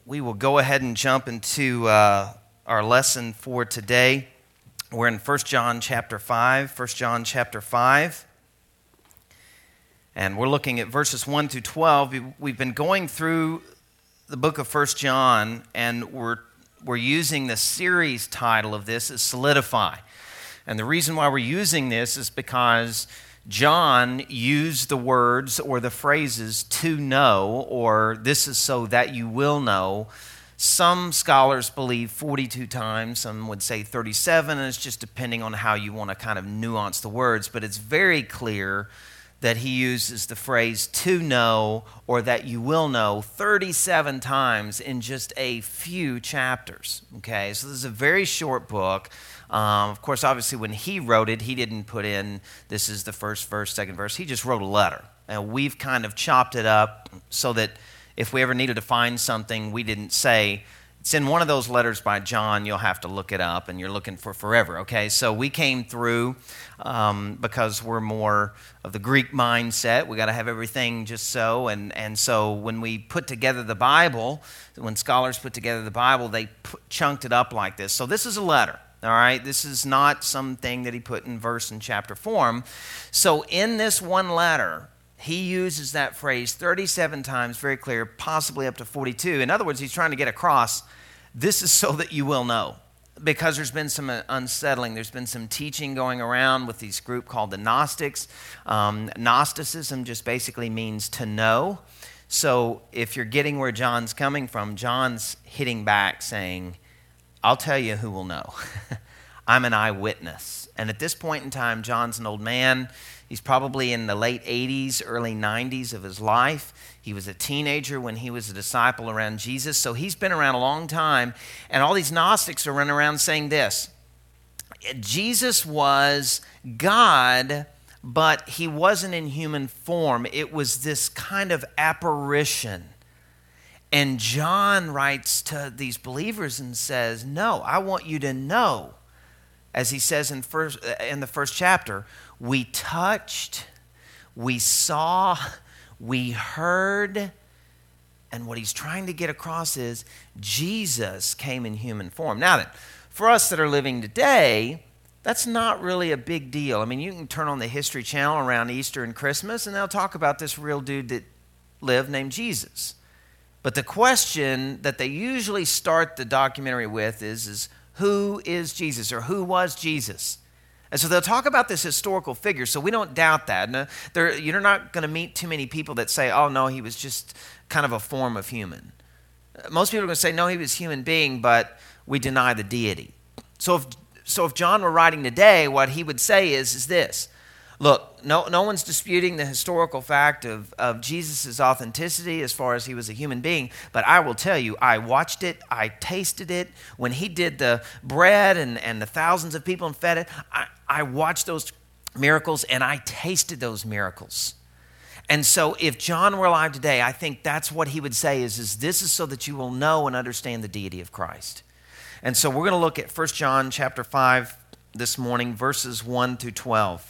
we will go ahead and jump into our lesson for today. We're in 1 John chapter 5, 1 John chapter 5. And we're looking at verses 1 through 12. We've been going through the book of 1 John, and we're using the series title of this as Solidify. And the reason why we're using this is because John used the words or the phrases to know, or this is so that you will know. Some scholars believe 42 times, some would say 37, and it's just depending on how you want to kind of nuance the words. But it's very clear that he uses the phrase to know or that you will know 37 times in just a few chapters. Okay, so this is a very short book. Of course, obviously, when he wrote it, he didn't put in, this is the first verse, second verse. He just wrote a letter. And we've kind of chopped it up so that if we ever needed to find something, we didn't say, it's in one of those letters by John, you'll have to look it up, and you're looking for forever, okay? So we came through, because we're more of the Greek mindset, we got to have everything just so, and so when we put together the Bible, when scholars put together the Bible, they chunked it up like this. So this is a letter. All right, this is not something that he put in verse and chapter form. So in this one letter, he uses that phrase 37 times, very clear, possibly up to 42. In other words, he's trying to get across, this is so that you will know. Because there's been some unsettling, there's been some teaching going around with this group called the Gnostics. Gnosticism just basically means to know. So if you're getting where John's coming from, John's hitting back saying, I'll tell you who will know. I'm an eyewitness. And at this point in time, John's an old man. He's probably in the late 80s, early 90s of his life. He was a teenager when he was a disciple around Jesus. So he's been around a long time. And all these Gnostics are running around saying this. Jesus was God, but he wasn't in human form. It was this kind of apparition. And John writes to these believers and says, no, I want you to know, as he says in the first chapter, we touched, we saw, we heard, and what he's trying to get across is Jesus came in human form. Now then, for us that are living today, that's not really a big deal. I mean, you can turn on the History Channel around Easter and Christmas, and they'll talk about this real dude that lived named Jesus. But the question that they usually start the documentary with is who is Jesus, or who was Jesus? And so they'll talk about this historical figure, so we don't doubt that. No, you're not going to meet too many people that say, oh, no, he was just kind of a form of human. Most people are going to say, no, he was a human being, but we deny the deity. So if John were writing today, what he would say is this. Look, no one's disputing the historical fact of Jesus' authenticity as far as he was a human being, but I will tell you, I watched it, I tasted it. When he did the bread and the thousands of people and fed it, I watched those miracles and I tasted those miracles. And so if John were alive today, I think that's what he would say is this is so that you will know and understand the deity of Christ. And so we're going to look at 1 John chapter 5 this morning, verses 1 through 12.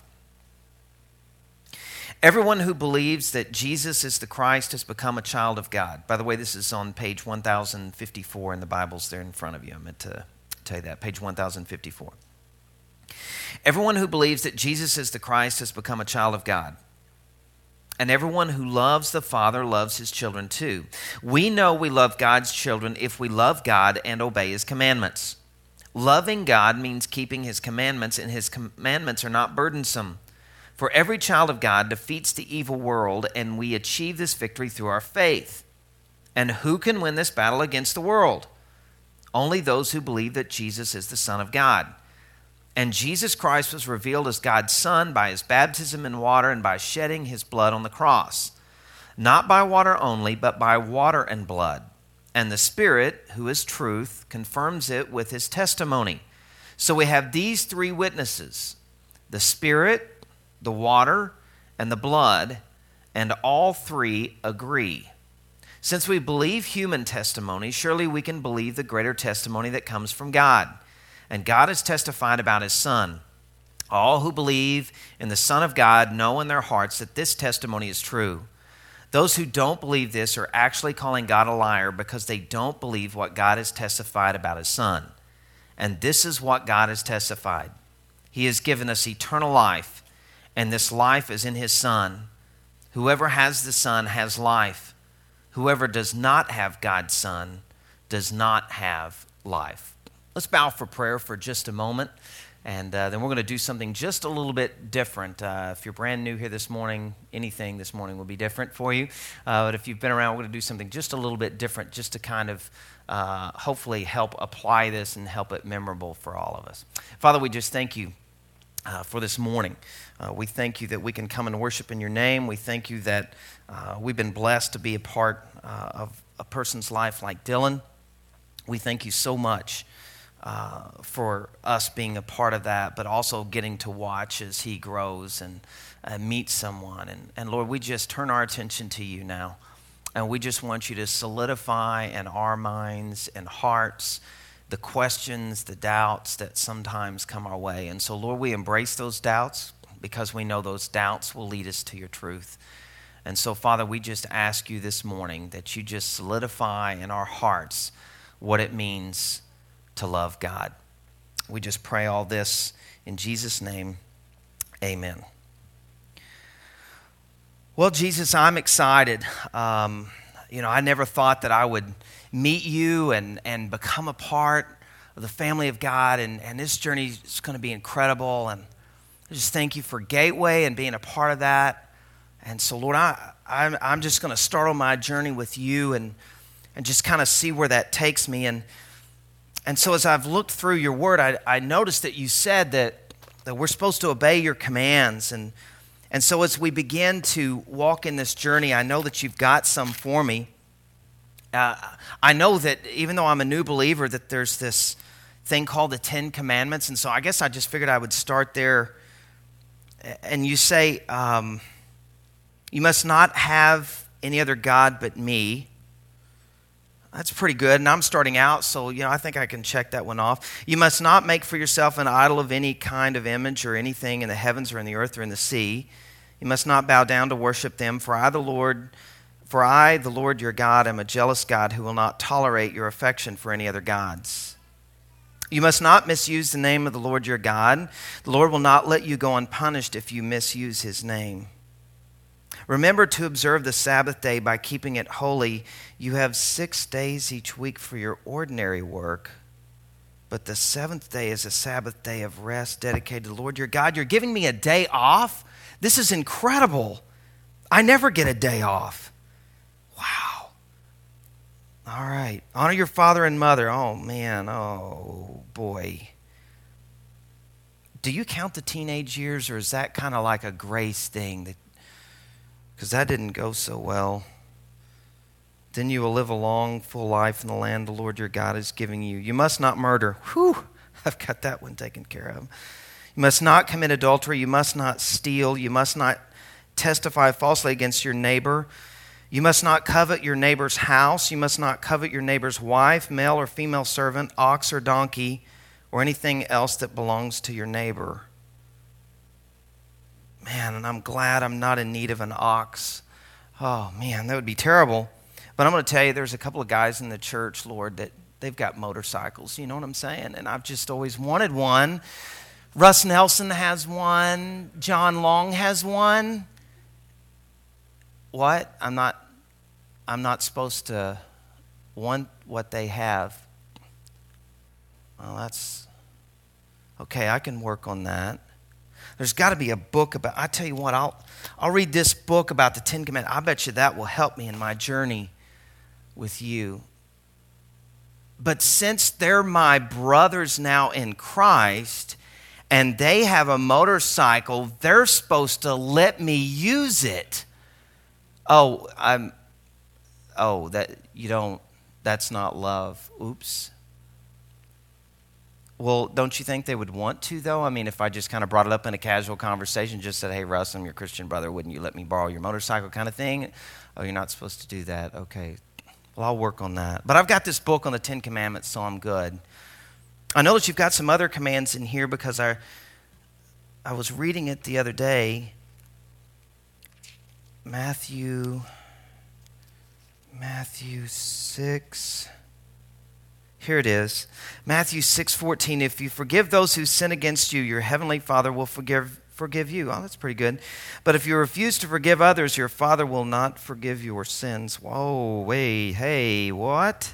Everyone who believes that Jesus is the Christ has become a child of God. By the way, this is on page 1054 in the Bibles there in front of you. I meant to tell you that, page 1054. Everyone who believes that Jesus is the Christ has become a child of God. And everyone who loves the Father loves his children too. We know we love God's children if we love God and obey his commandments. Loving God means keeping his commandments, and his commandments are not burdensome. For every child of God defeats the evil world, and we achieve this victory through our faith. And who can win this battle against the world? Only those who believe that Jesus is the Son of God. And Jesus Christ was revealed as God's Son by his baptism in water and by shedding his blood on the cross. Not by water only, but by water and blood. And the Spirit, who is truth, confirms it with his testimony. So we have these three witnesses, the Spirit, the water, and the blood, and all three agree. Since we believe human testimony, surely we can believe the greater testimony that comes from God. And God has testified about his Son. All who believe in the Son of God know in their hearts that this testimony is true. Those who don't believe this are actually calling God a liar because they don't believe what God has testified about his Son. And this is what God has testified. He has given us eternal life, and this life is in his Son. Whoever has the Son has life. Whoever does not have God's Son does not have life. Let's bow for prayer for just a moment, and then we're going to do something just a little bit different. If you're brand new here this morning, anything this morning will be different for you. But if you've been around, we're going to do something just a little bit different, just to kind of hopefully help apply this and help it memorable for all of us. Father, we just thank you for this morning. We thank you that we can come and worship in your name. We thank you that we've been blessed to be a part of a person's life like Dylan. We thank you so much for us being a part of that, but also getting to watch as he grows and meet someone. And Lord, we just turn our attention to you now. And we just want you to solidify in our minds and hearts the questions, the doubts that sometimes come our way. And so, Lord, we embrace those doubts because we know those doubts will lead us to your truth. And so, Father, we just ask you this morning that you just solidify in our hearts what it means to love God. We just pray all this in Jesus' name. Amen. Well, Jesus, I'm excited. I never thought that I would meet you and become a part of the family of God, and this journey is going to be incredible. And I just thank you for Gateway and being a part of that. And so, Lord, I'm just going to start on my journey with you and just kind of see where that takes me. And so as I've looked through your word, I noticed that you said that we're supposed to obey your commands. And so as we begin to walk in this journey, I know that you've got some for me. I know that even though I'm a new believer, that there's this thing called the Ten Commandments. And so I guess I just figured I would start there. And you say, you must not have any other God but me. That's pretty good, and I'm starting out, so I think I can check that one off. You must not make for yourself an idol of any kind of image or anything in the heavens or in the earth or in the sea. You must not bow down to worship them, for I, the Lord your God, am a jealous God who will not tolerate your affection for any other gods. You must not misuse the name of the Lord your God. The Lord will not let you go unpunished if you misuse his name. Remember to observe the Sabbath day by keeping it holy. You have 6 days each week for your ordinary work, but the seventh day is a Sabbath day of rest dedicated to the Lord your God. You're giving me a day off? This is incredible. I never get a day off. Wow. All right. Honor your father and mother. Oh, man. Oh, boy. Do you count the teenage years, or is that kind of like a grace thing? Because that didn't go so well. Then you will live a long, full life in the land the Lord your God is giving you. You must not murder. Whew, I've got that one taken care of. You must not commit adultery. You must not steal. You must not testify falsely against your neighbor. You must not covet your neighbor's house. You must not covet your neighbor's wife, male or female servant, ox or donkey, or anything else that belongs to your neighbor. Man, and I'm glad I'm not in need of an ox. Oh, man, that would be terrible. But I'm going to tell you, there's a couple of guys in the church, Lord, that they've got motorcycles. You know what I'm saying? And I've just always wanted one. Russ Nelson has one. John Long has one. What? I'm not supposed to want what they have. Well, that's okay. I can work on that. There's got to be a book about. I tell you what, I'll read this book about the Ten Commandments. I bet you that will help me in my journey with you. But since they're my brothers now in Christ, and they have a motorcycle, they're supposed to let me use it. That you don't. That's not love. Oops. Well, don't you think they would want to, though? I mean, if I just kind of brought it up in a casual conversation, just said, hey, Russ, I'm your Christian brother. Wouldn't you let me borrow your motorcycle kind of thing? Oh, you're not supposed to do that. Okay. Well, I'll work on that. But I've got this book on the Ten Commandments, so I'm good. I know that you've got some other commands in here because I was reading it the other day. Matthew Matthew 6. Here it is. Matthew 6:14. If you forgive those who sin against you, your heavenly Father will forgive you. Oh, that's pretty good. But if you refuse to forgive others, your Father will not forgive your sins. Whoa, wait, hey, what?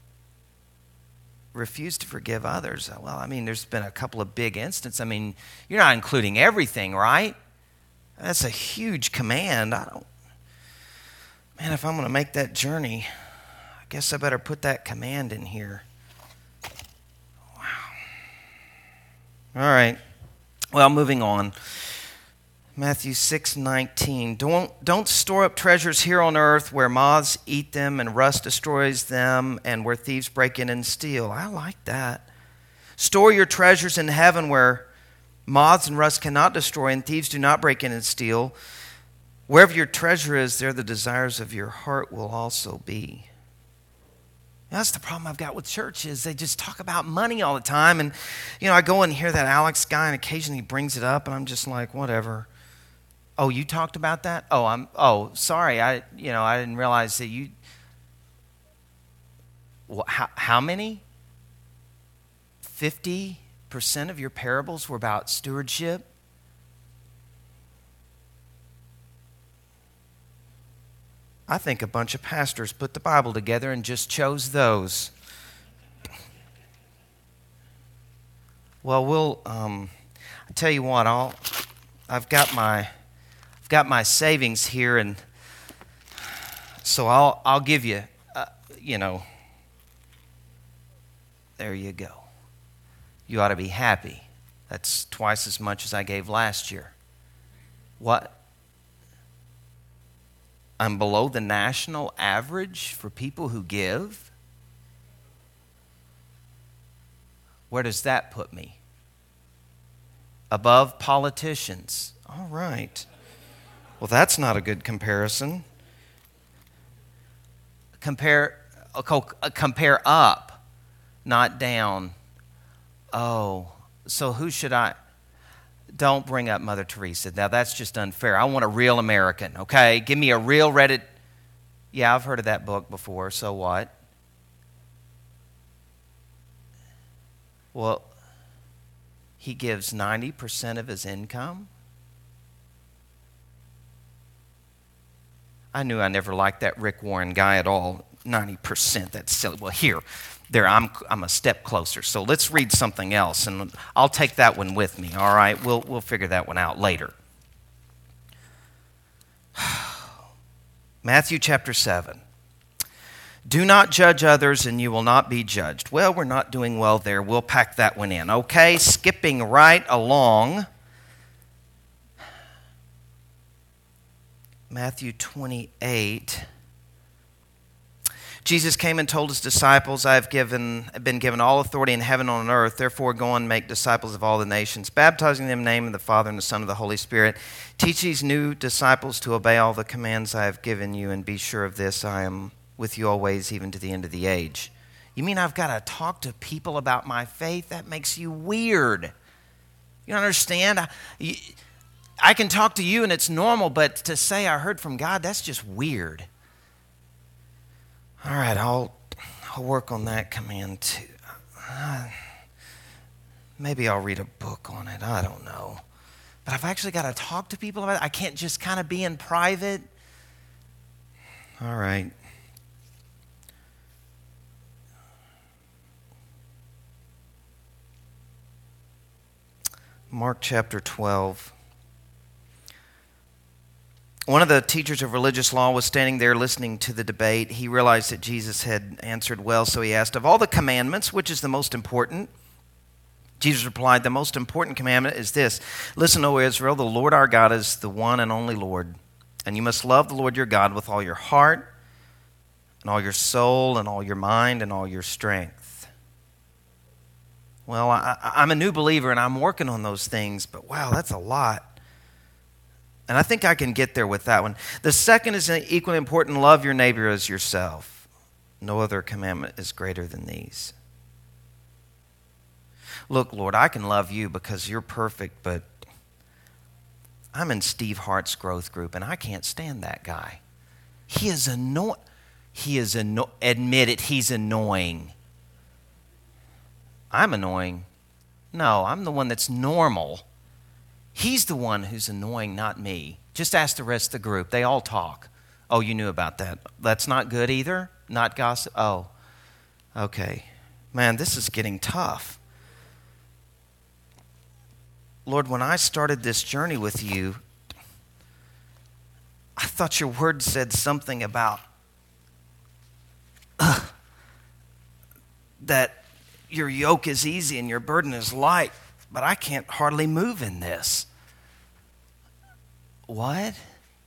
Refuse to forgive others. Well, I mean, there's been a couple of big instances. I mean, you're not including everything, right? That's a huge command. Man, if I'm going to make that journey, I guess I better put that command in here. Wow. All right. Well, moving on. Matthew 6:19. Don't store up treasures here on earth where moths eat them and rust destroys them and where thieves break in and steal. I like that. Store your treasures in heaven where moths and rust cannot destroy and thieves do not break in and steal. Wherever your treasure is, there the desires of your heart will also be. That's the problem I've got with church is they just talk about money all the time. And, I go and hear that Alex guy and occasionally he brings it up and I'm just like, whatever. Oh, you talked about that? Sorry. I didn't realize that you, well, how many? 50% of your parables were about stewardship? I think a bunch of pastors put the Bible together and just chose those. Well, I tell you what, I've got my savings here, and so I'll give you, there you go. You ought to be happy. That's twice as much as I gave last year. What? I'm below the national average for people who give? Where does that put me? Above politicians. All right. Well, that's not a good comparison. Compare up, not down. Oh, so who should I? Don't bring up Mother Teresa. Now, that's just unfair. I want a real American, okay? Give me a real Reddit. Yeah, I've heard of that book before, so what? Well, he gives 90% of his income? I knew I never liked that Rick Warren guy at all. 90%, that's silly. Well, there, I'm a step closer. So let's read something else, and I'll take that one with me, all right? We'll figure that one out later. Matthew chapter 7. Do not judge others, and you will not be judged. Well, we're not doing well there. We'll pack that one in, okay? Skipping right along. Matthew 28. Jesus came and told his disciples, I have been given all authority in heaven and on earth. Therefore, go and make disciples of all the nations, baptizing them in the name of the Father and the Son and the Holy Spirit. Teach these new disciples to obey all the commands I have given you, and be sure of this, I am with you always, even to the end of the age. You mean I've got to talk to people about my faith? That makes you weird. You don't understand? I can talk to you and it's normal, but to say I heard from God, that's just weird. All right, I'll work on that command too. Maybe I'll read a book on it. I don't know. But I've actually got to talk to people about it. I can't just kind of be in private. All right. Mark chapter 12. One of the teachers of religious law was standing there listening to the debate. He realized that Jesus had answered well, so he asked, of all the commandments, which is the most important? Jesus replied, the most important commandment is this. Listen, O Israel, the Lord our God is the one and only Lord. And you must love the Lord your God with all your heart and all your soul and all your mind and all your strength. Well, I'm a new believer and I'm working on those things, but wow, that's a lot. And I think I can get there with that one. The second is equally important. Love your neighbor as yourself. No other commandment is greater than these. Look, Lord, I can love you because you're perfect, but I'm in Steve Hart's growth group, and I can't stand that guy. He is annoying. admit it, he's annoying. I'm annoying. No, I'm the one that's normal. He's the one who's annoying, not me. Just ask the rest of the group. They all talk. Oh, you knew about that. That's not good either? Not gossip? Oh, okay. Man, this is getting tough. Lord, when I started this journey with you, I thought your word said something about that your yoke is easy and your burden is light, but I can't hardly move in this. What?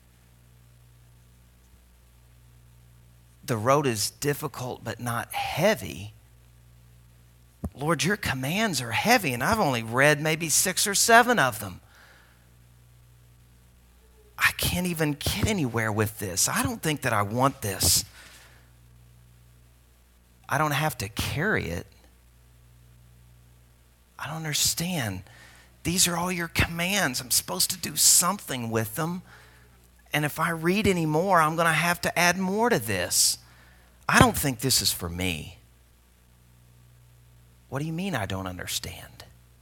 The road is difficult but not heavy. Lord, your commands are heavy, and I've only read maybe 6 or 7 of them. I can't even get anywhere with this. I don't think that I want this. I don't have to carry it. I don't understand. These are all your commands. I'm supposed to do something with them. And if I read any more, I'm going to have to add more to this. I don't think this is for me. What do you mean I don't understand?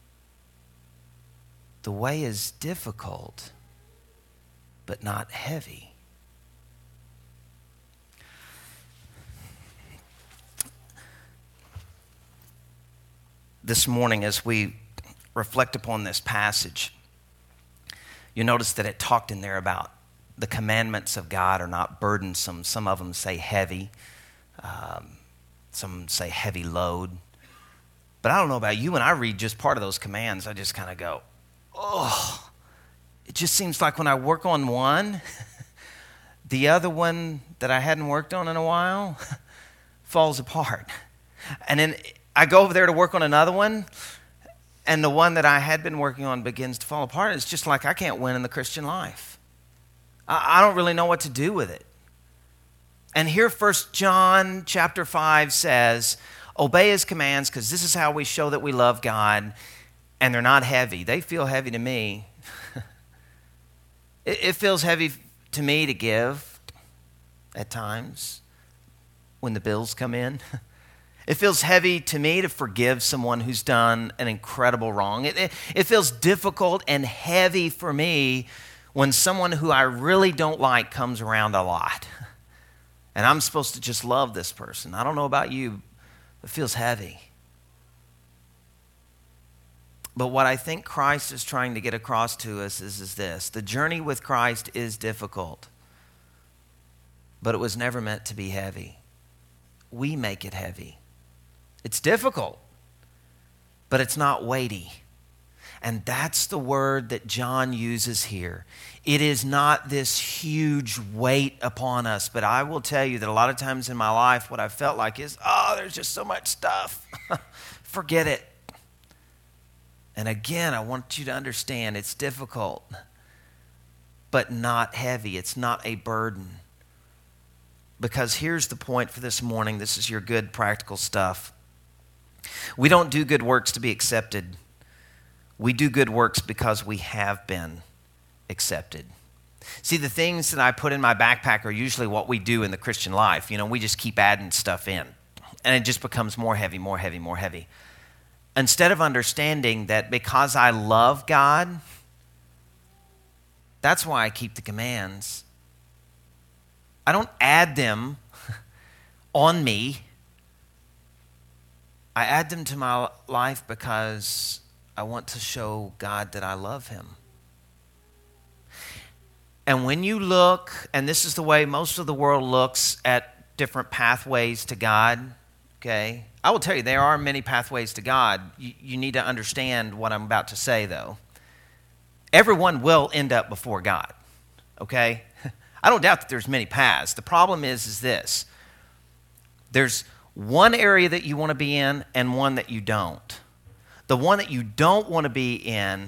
The way is difficult, but not heavy. This morning, as we reflect upon this passage, you notice that it talked in there about the commandments of God are not burdensome. Some of them say heavy. Some say heavy load. But I don't know about you, when I read just part of those commands, I just kind of go, oh. It just seems like when I work on one, the other one that I hadn't worked on in a while falls apart. And then I go over there to work on another one, and the one that I had been working on begins to fall apart. It's just like I can't win in the Christian life. I don't really know what to do with it. And here 1 John chapter 5 says, obey his commands because this is how we show that we love God, and they're not heavy. They feel heavy to me. It feels heavy to me to give at times when the bills come in. It feels heavy to me to forgive someone who's done an incredible wrong. It feels difficult and heavy for me when someone who I really don't like comes around a lot. And I'm supposed to just love this person. I don't know about you, but it feels heavy. But what I think Christ is trying to get across to us is this. The journey with Christ is difficult, but it was never meant to be heavy. We make it heavy. It's difficult, but it's not weighty. And that's the word that John uses here. It is not this huge weight upon us, but I will tell you that a lot of times in my life, what I felt like is, there's just so much stuff. Forget it. And again, I want you to understand it's difficult, but not heavy. It's not a burden. Because here's the point for this morning. This is your good practical stuff. We don't do good works to be accepted. We do good works because we have been accepted. See, the things that I put in my backpack are usually what we do in the Christian life. You know, we just keep adding stuff in. And it just becomes more heavy, more heavy, more heavy. Instead of understanding that because I love God, that's why I keep the commands. I don't add them on me. I add them to my life because I want to show God that I love him. And when you look, and this is the way most of the world looks at different pathways to God, okay? I will tell you, there are many pathways to God. You need to understand what I'm about to say, though. Everyone will end up before God, okay? I don't doubt that there's many paths. The problem is this. There's one area that you want to be in and one that you don't. The one that you don't want to be in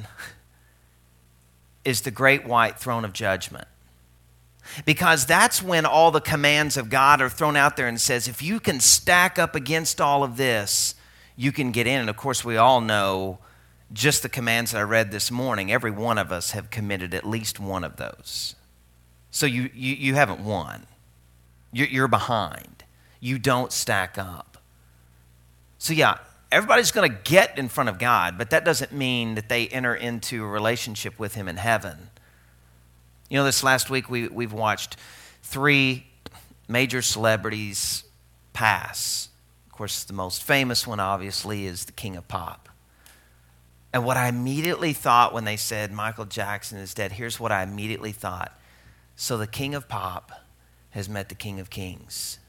is the great white throne of judgment. Because that's when all the commands of God are thrown out there and says, if you can stack up against all of this, you can get in. And of course, we all know just the commands that I read this morning, every one of us have committed at least one of those. So you haven't won. You're behind. You don't stack up. So yeah, everybody's going to get in front of God, but that doesn't mean that they enter into a relationship with him in heaven. You know, this last week we've watched 3 major celebrities pass. Of course, the most famous one, obviously, is the King of Pop. And what I immediately thought when they said Michael Jackson is dead, here's what I immediately thought. So the King of Pop has met the King of Kings.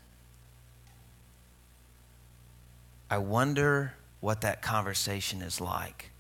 I wonder what that conversation is like.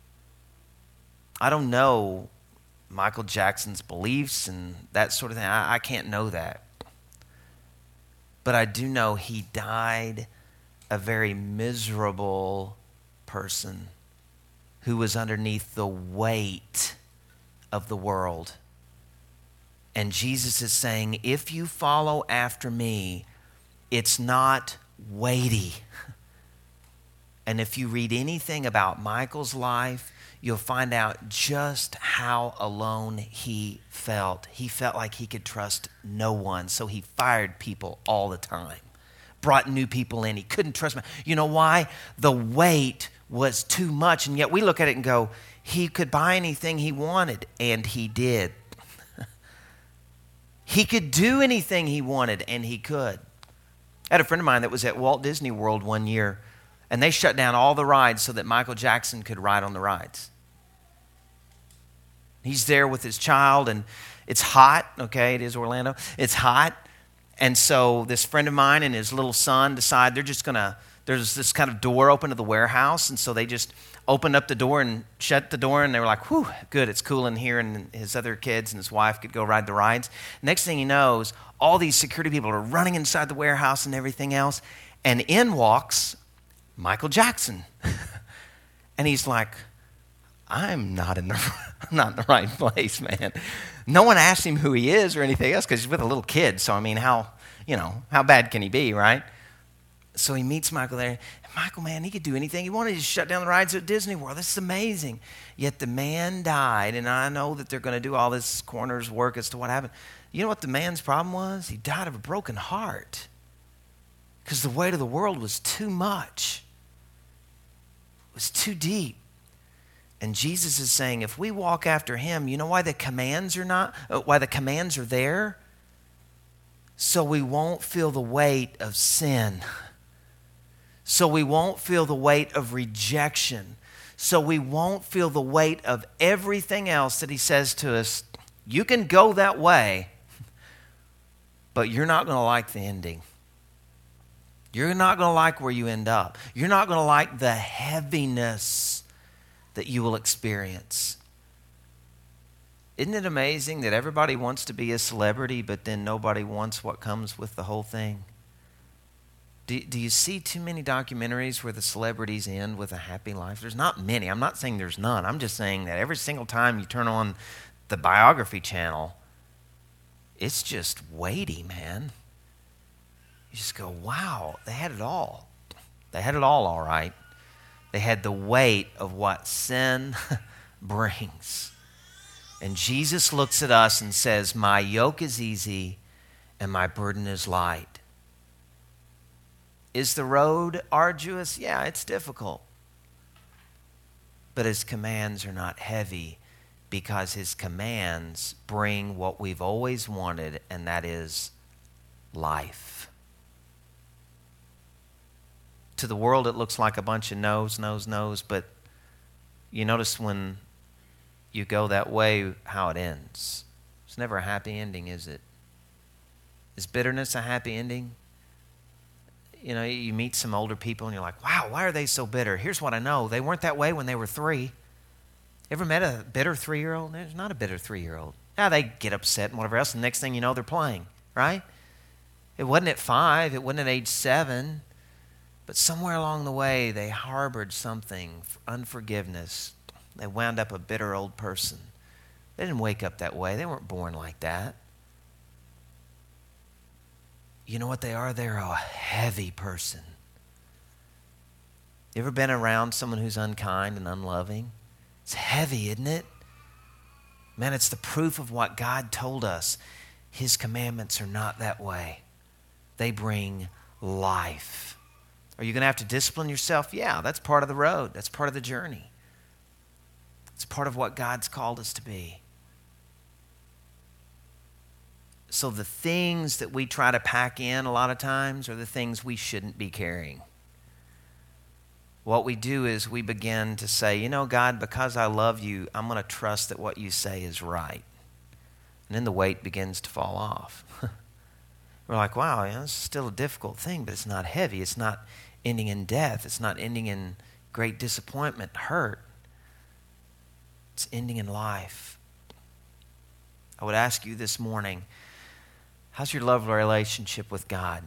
I don't know Michael Jackson's beliefs and that sort of thing. I can't know that. But I do know he died a very miserable person who was underneath the weight of the world. And Jesus is saying, if you follow after me, it's not weighty. And if you read anything about Michael's life, you'll find out just how alone he felt. He felt like he could trust no one, so he fired people all the time, brought new people in. He couldn't trust them. You know why? The weight was too much, and yet we look at it and go, he could buy anything he wanted, and he did. He could do anything he wanted, and he could. I had a friend of mine that was at Walt Disney World one year, and they shut down all the rides so that Michael Jackson could ride on the rides. He's there with his child, and it's hot. Okay, it is Orlando. It's hot. And so this friend of mine and his little son decide there's this kind of door open to the warehouse, and so they just opened up the door and shut the door, and they were like, whew, good, it's cool in here, and his other kids and his wife could go ride the rides. Next thing he knows, all these security people are running inside the warehouse and everything else, and in walks Michael Jackson. And he's like, I'm not in the right place, man. No one asked him who he is or anything else because he's with a little kid. So, I mean, how bad can he be, right? So he meets Michael there. And Michael, man, he could do anything he wanted. He just shut down the rides at Disney World. This is amazing. Yet the man died, and I know that they're going to do all this coroner's work as to what happened. You know what the man's problem was? He died of a broken heart because the weight of the world was too much. It was too deep. And Jesus is saying, if we walk after him, you know why the commands are there? So we won't feel the weight of sin. So we won't feel the weight of rejection. So we won't feel the weight of everything else that he says to us. You can go that way, but you're not going to like the ending. You're not going to like where you end up. You're not going to like the heaviness that you will experience. Isn't it amazing that everybody wants to be a celebrity, but then nobody wants what comes with the whole thing? Do you see too many documentaries where the celebrities end with a happy life? There's not many. I'm not saying there's none. I'm just saying that every single time you turn on the biography channel, it's just weighty, man. You just go, wow, they had it all. They had it all right. They had the weight of what sin brings. And Jesus looks at us and says, my yoke is easy and my burden is light. Is the road arduous? Yeah, it's difficult. But his commands are not heavy because his commands bring what we've always wanted, and that is life. To the world, it looks like a bunch of no's, but you notice when you go that way, how it ends. It's never a happy ending, is it? Is bitterness a happy ending? You know, you meet some older people and you're like, wow, why are they so bitter? Here's what I know. They weren't that way when they were 3. Ever met a bitter 3-year-old? There's not a bitter 3-year-old. Now they get upset and whatever else, and the next thing you know, they're playing, right? It wasn't at 5. It wasn't at age 7. But somewhere along the way, they harbored something, unforgiveness. They wound up a bitter old person. They didn't wake up that way. They weren't born like that. You know what they are? They're a heavy person. You ever been around someone who's unkind and unloving? It's heavy, isn't it? Man, it's the proof of what God told us. His commandments are not that way. They bring life. Are you going to have to discipline yourself? Yeah, that's part of the road. That's part of the journey. It's part of what God's called us to be. So the things that we try to pack in a lot of times are the things we shouldn't be carrying. What we do is we begin to say, you know, God, because I love you, I'm going to trust that what you say is right. And then the weight begins to fall off. We're like, wow, this is still a difficult thing, but it's not heavy. It's not ending in death. It's not ending in great disappointment, hurt. It's ending in life. I would ask you this morning, how's your love relationship with God?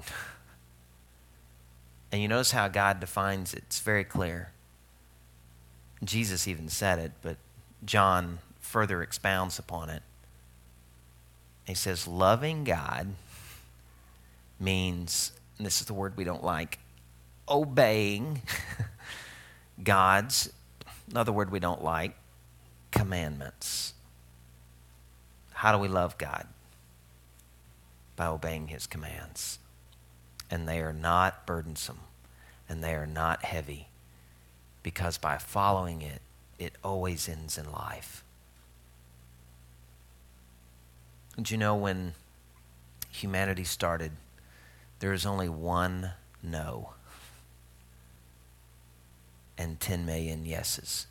And you notice how God defines it. It's very clear. Jesus even said it, but John further expounds upon it. He says, loving God means, and this is the word we don't like, obeying God's, another word we don't like, commandments. How do we love God? By obeying his commands. And they are not burdensome, and they are not heavy, because by following it, it always ends in life. And you know, when humanity started, there was only one no and 10 million yeses.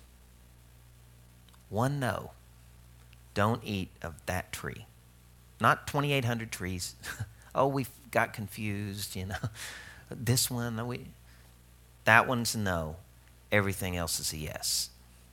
One no. Don't eat of that tree. Not 2,800 trees. Oh, we got confused, you know. This one, that one's a no. Everything else is a yes.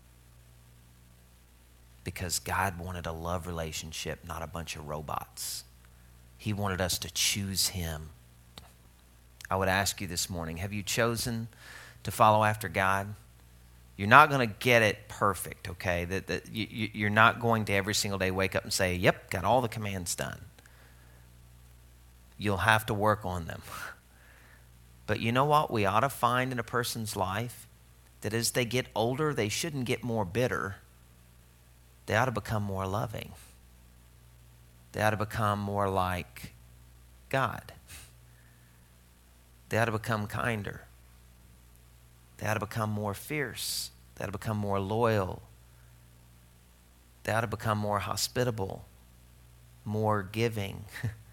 Because God wanted a love relationship, not a bunch of robots. He wanted us to choose him. I would ask you this morning, have you chosen to follow after God? You're not going to get it perfect, okay? You're not going to every single day wake up and say, yep, got all the commands done. You'll have to work on them. But you know what we ought to find in a person's life? That as they get older, they shouldn't get more bitter. They ought to become more loving. They ought to become more like God. They ought to become kinder. They ought to become more fierce. They ought to become more loyal. They ought to become more hospitable, more giving,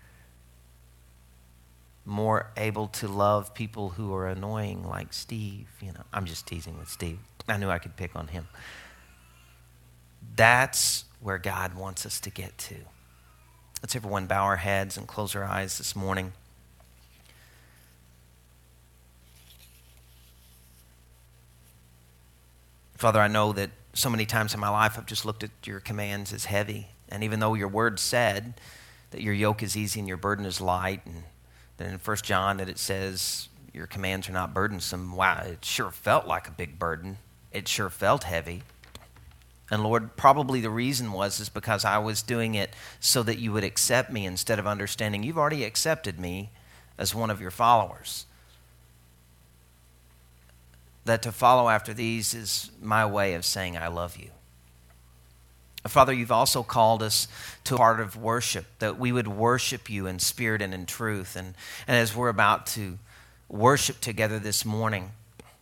more able to love people who are annoying like Steve. You know, I'm just teasing with Steve. I knew I could pick on him. That's where God wants us to get to. Let's everyone bow our heads and close our eyes this morning. Father, I know that so many times in my life I've just looked at your commands as heavy. And even though your word said that your yoke is easy and your burden is light, and that in 1 John that it says your commands are not burdensome, wow, it sure felt like a big burden. It sure felt heavy. And Lord, probably the reason is because I was doing it so that you would accept me instead of understanding you've already accepted me as one of your followers. That to follow after these is my way of saying I love you. Father, you've also called us to a part of worship, that we would worship you in spirit and in truth. And as we're about to worship together this morning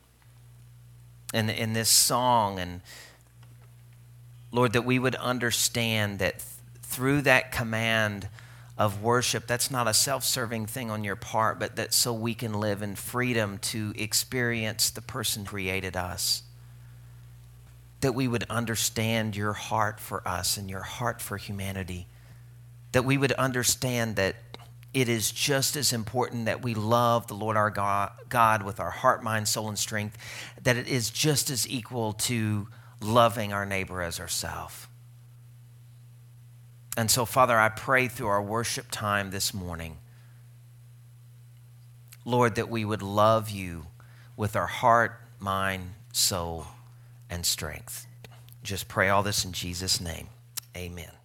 in this song, and Lord, that we would understand that through that command of worship, that's not a self-serving thing on your part, but that so we can live in freedom to experience the person who created us. That we would understand your heart for us and your heart for humanity. That we would understand that it is just as important that we love the Lord our God with our heart, mind, soul, and strength, that it is just as equal to loving our neighbor as ourselves. And so, Father, I pray through our worship time this morning, Lord, that we would love you with our heart, mind, soul, and strength. Just pray all this in Jesus' name. Amen.